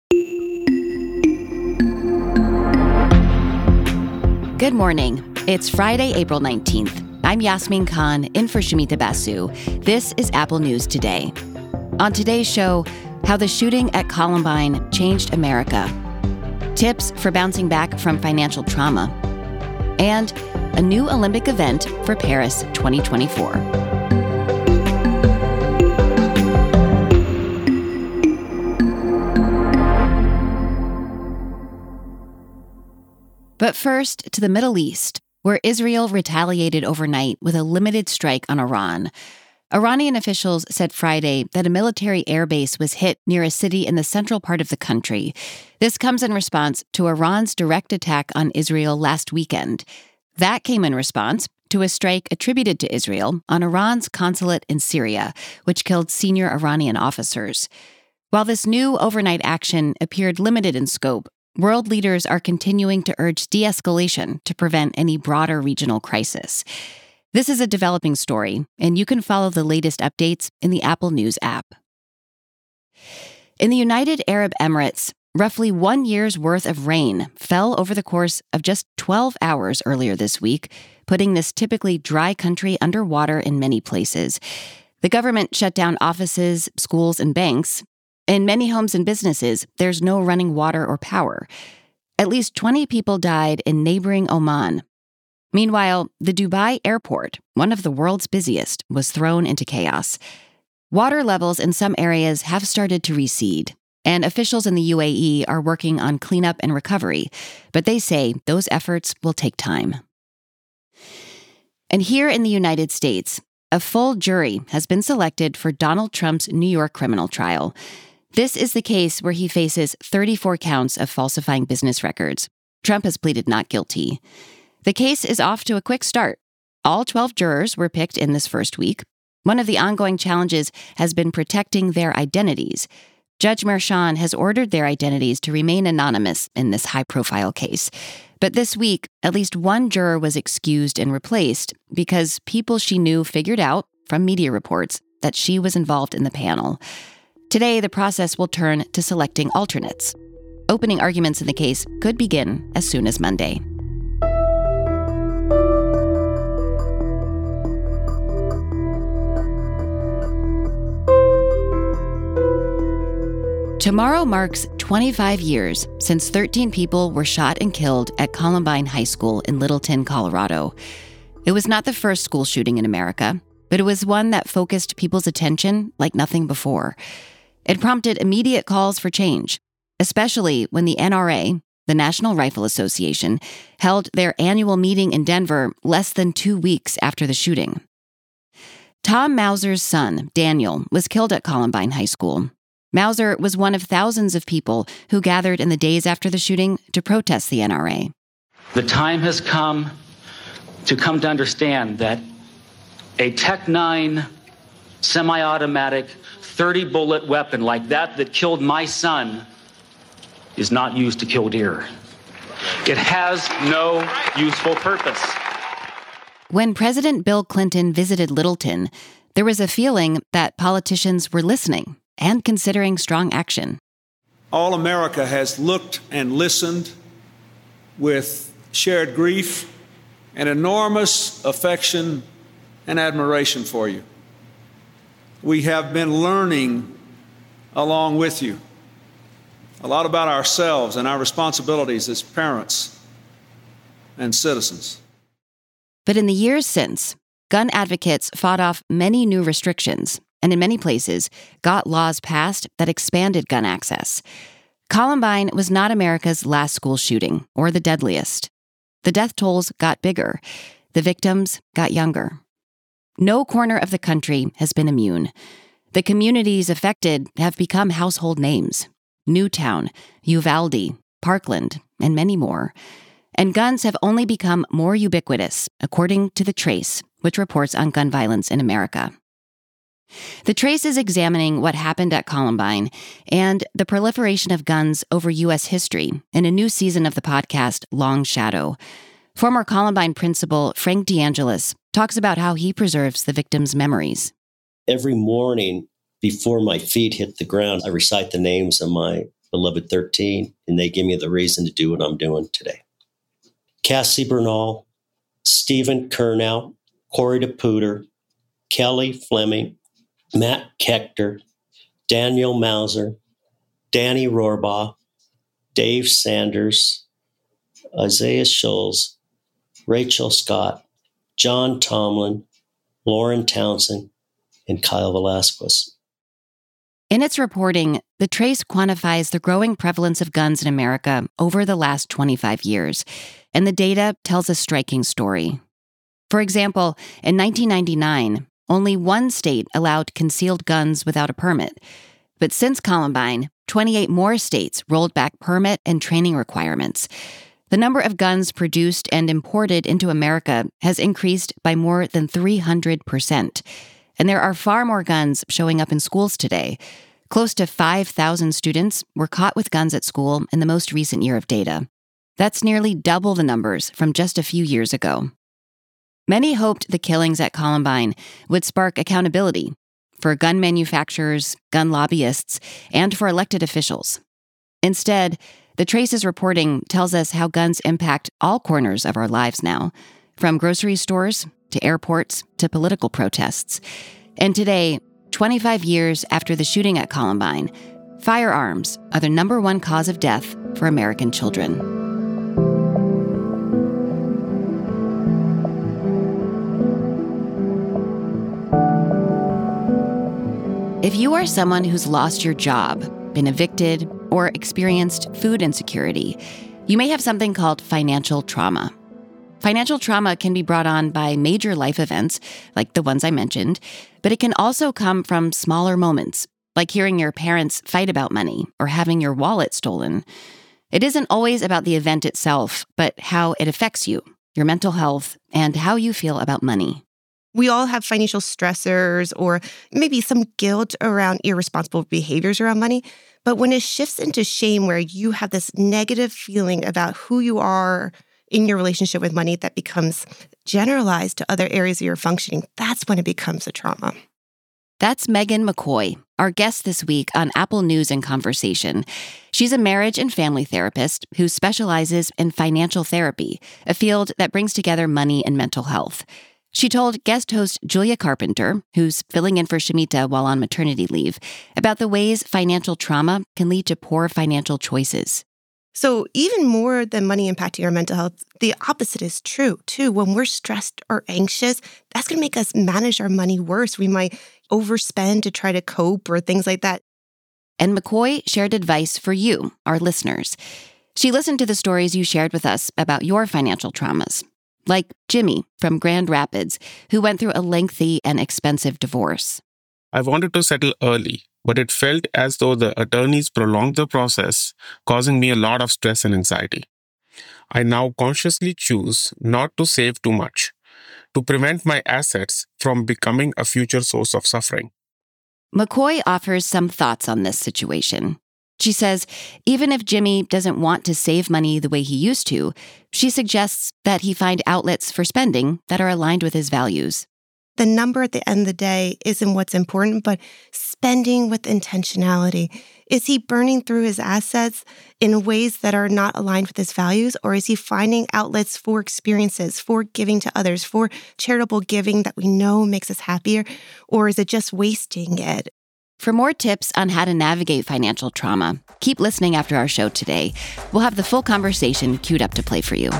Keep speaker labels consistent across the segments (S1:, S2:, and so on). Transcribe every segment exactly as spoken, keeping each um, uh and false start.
S1: Good morning. It's Friday, April nineteenth. I'm Yasmin Khan, in for Shumita Basu. This is Apple News Today. On today's show, how the shooting at Columbine changed America, tips for bouncing back from financial trauma, and a new Olympic event for Paris twenty twenty-four. But first, to the Middle East, where Israel retaliated overnight with a limited strike on Iran. Iranian officials said Friday that a military airbase was hit near a city in the central part of the country. This comes in response to Iran's direct attack on Israel last weekend. That came in response to a strike attributed to Israel on Iran's consulate in Syria, which killed senior Iranian officers. While this new overnight action appeared limited in scope, world leaders are continuing to urge de-escalation to prevent any broader regional crisis. This is a developing story, and you can follow the latest updates in the Apple News app. In the United Arab Emirates, roughly one year's worth of rain fell over the course of just twelve hours earlier this week, putting this typically dry country underwater in many places. The government shut down offices, schools, and banks. In many homes and businesses, there's no running water or power. At least twenty people died in neighboring Oman. Meanwhile, the Dubai airport, one of the world's busiest, was thrown into chaos. Water levels in some areas have started to recede, and officials in the U A E are working on cleanup and recovery, but they say those efforts will take time. And here in the United States, a full jury has been selected for Donald Trump's New York criminal trial. This is the case where he faces thirty-four counts of falsifying business records. Trump has pleaded not guilty. The case is off to a quick start. All twelve jurors were picked in this first week. One of the ongoing challenges has been protecting their identities. Judge Merchan has ordered their identities to remain anonymous in this high-profile case. But this week, at least one juror was excused and replaced because people she knew figured out, from media reports, that she was involved in the panel. Today, the process will turn to selecting alternates. Opening arguments in the case could begin as soon as Monday. Tomorrow marks twenty-five years since thirteen people were shot and killed at Columbine High School in Littleton, Colorado. It was not the first school shooting in America, but it was one that focused people's attention like nothing before. It prompted immediate calls for change, especially when the N R A, the National Rifle Association, held their annual meeting in Denver less than two weeks after the shooting. Tom Mauser's son, Daniel, was killed at Columbine High School. Mauser was one of thousands of people who gathered in the days after the shooting to protest the N R A.
S2: The time has come to come to understand that a Tech nine semi-automatic thirty-bullet weapon like that that killed my son is not used to kill deer. It has no useful purpose.
S1: When President Bill Clinton visited Littleton, there was a feeling that politicians were listening and considering strong action.
S3: All America has looked and listened with shared grief and enormous affection and admiration for you. We have been learning along with you a lot about ourselves and our responsibilities as parents and citizens.
S1: But in the years since, gun advocates fought off many new restrictions and in many places got laws passed that expanded gun access. Columbine was not America's last school shooting or the deadliest. The death tolls got bigger. The victims got younger. No corner of the country has been immune. The communities affected have become household names: Newtown, Uvalde, Parkland, and many more. And guns have only become more ubiquitous, according to The Trace, which reports on gun violence in America. The Trace is examining what happened at Columbine and the proliferation of guns over U S history in a new season of the podcast Long Shadow. Former Columbine principal Frank DeAngelis talks about how he preserves the victims' memories.
S4: Every morning before my feet hit the ground, I recite the names of my beloved thirteen, and they give me the reason to do what I'm doing today. Cassie Bernal, Stephen Kernow, Corey DePuter, Kelly Fleming, Matt Kechter, Daniel Mauser, Danny Rohrbaugh, Dave Sanders, Isaiah Schulz, Rachel Scott, John Tomlin, Lauren Townsend, and Kyle Velasquez.
S1: In its reporting, the Trace quantifies the growing prevalence of guns in America over the last twenty-five years, and the data tells a striking story. For example, in nineteen ninety-nine, only one state allowed concealed guns without a permit. But since Columbine, twenty-eight more states rolled back permit and training requirements. The number of guns produced and imported into America has increased by more than three hundred percent. And there are far more guns showing up in schools today. Close to five thousand students were caught with guns at school in the most recent year of data. That's nearly double the numbers from just a few years ago. Many hoped the killings at Columbine would spark accountability for gun manufacturers, gun lobbyists, and for elected officials. Instead, the Trace's reporting tells us how guns impact all corners of our lives now, from grocery stores to airports to political protests. And today, twenty-five years after the shooting at Columbine, firearms are the number one cause of death for American children. If you are someone who's lost your job, been evicted, or experienced food insecurity, you may have something called financial trauma. Financial trauma can be brought on by major life events, like the ones I mentioned, but it can also come from smaller moments, like hearing your parents fight about money or having your wallet stolen. It isn't always about the event itself, but how it affects you, your mental health, and how you feel about money.
S5: We all have financial stressors or maybe some guilt around irresponsible behaviors around money. But when it shifts into shame, where you have this negative feeling about who you are in your relationship with money that becomes generalized to other areas of your functioning, that's when it becomes a trauma.
S1: That's Megan McCoy, our guest this week on Apple News and Conversation. She's a marriage and family therapist who specializes in financial therapy, a field that brings together money and mental health. She told guest host Julia Carpenter, who's filling in for Shamita while on maternity leave, about the ways financial trauma can lead to poor financial choices.
S5: So even more than money impacting our mental health, the opposite is true, too. When we're stressed or anxious, that's going to make us manage our money worse. We might overspend to try to cope or things like that.
S1: And McCoy shared advice for you, our listeners. She listened to the stories you shared with us about your financial traumas, like Jimmy from Grand Rapids, who went through a lengthy and expensive divorce.
S6: I wanted to settle early, but it felt as though the attorneys prolonged the process, causing me a lot of stress and anxiety. I now consciously choose not to save too much, to prevent my assets from becoming a future source of suffering.
S1: McCoy offers some thoughts on this situation. She says, even if Jimmy doesn't want to save money the way he used to, she suggests that he find outlets for spending that are aligned with his values.
S5: The number at the end of the day isn't what's important, but spending with intentionality. Is he burning through his assets in ways that are not aligned with his values, or is he finding outlets for experiences, for giving to others, for charitable giving that we know makes us happier, or is it just wasting it?
S1: For more tips on how to navigate financial trauma, keep listening after our show today. We'll have the full conversation queued up to play for you.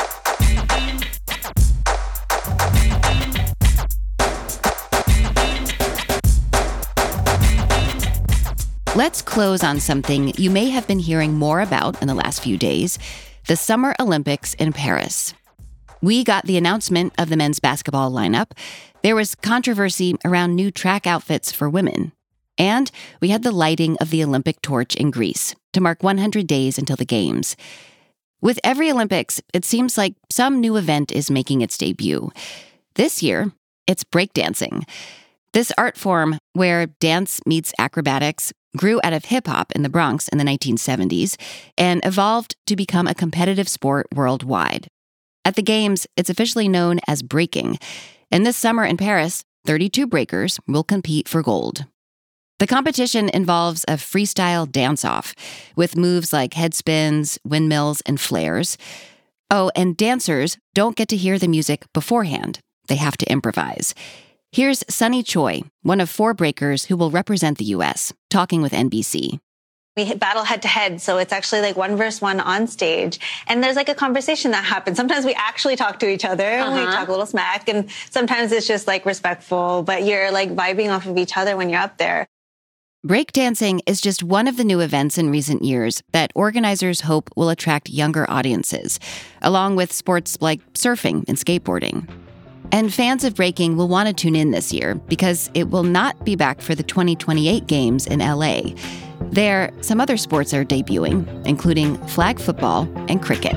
S1: Let's close on something you may have been hearing more about in the last few days, the Summer Olympics in Paris. We got the announcement of the men's basketball lineup. There was controversy around new track outfits for women. And we had the lighting of the Olympic torch in Greece to mark one hundred days until the Games. With every Olympics, it seems like some new event is making its debut. This year, it's breakdancing. This art form, where dance meets acrobatics, grew out of hip-hop in the Bronx in the nineteen seventies and evolved to become a competitive sport worldwide. At the Games, it's officially known as breaking. And this summer in Paris, thirty-two breakers will compete for gold. The competition involves a freestyle dance-off with moves like headspins, windmills, and flares. Oh, and dancers don't get to hear the music beforehand. They have to improvise. Here's Sunny Choi, one of four breakers who will represent the U S, talking with N B C.
S7: We battle head to head, so it's actually like one versus one on stage. And there's like a conversation that happens. Sometimes we actually talk to each other, uh-huh. we talk a little smack, and sometimes it's just like respectful, but you're like vibing off of each other when you're up there.
S1: Breakdancing is just one of the new events in recent years that organizers hope will attract younger audiences, along with sports like surfing and skateboarding. And fans of breaking will want to tune in this year because it will not be back for the twenty twenty-eight games in L A. There, some other sports are debuting, including flag football and cricket.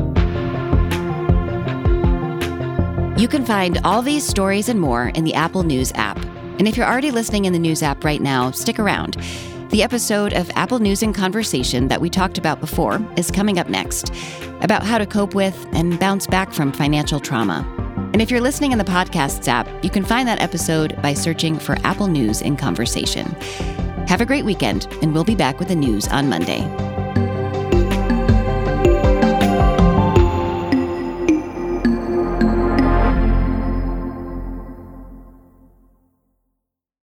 S1: You can find all these stories and more in the Apple News app. And if you're already listening in the News app right now, stick around. The episode of Apple News in Conversation that we talked about before is coming up next, about how to cope with and bounce back from financial trauma. And if you're listening in the Podcasts app, you can find that episode by searching for Apple News in Conversation. Have a great weekend, and we'll be back with the news on Monday.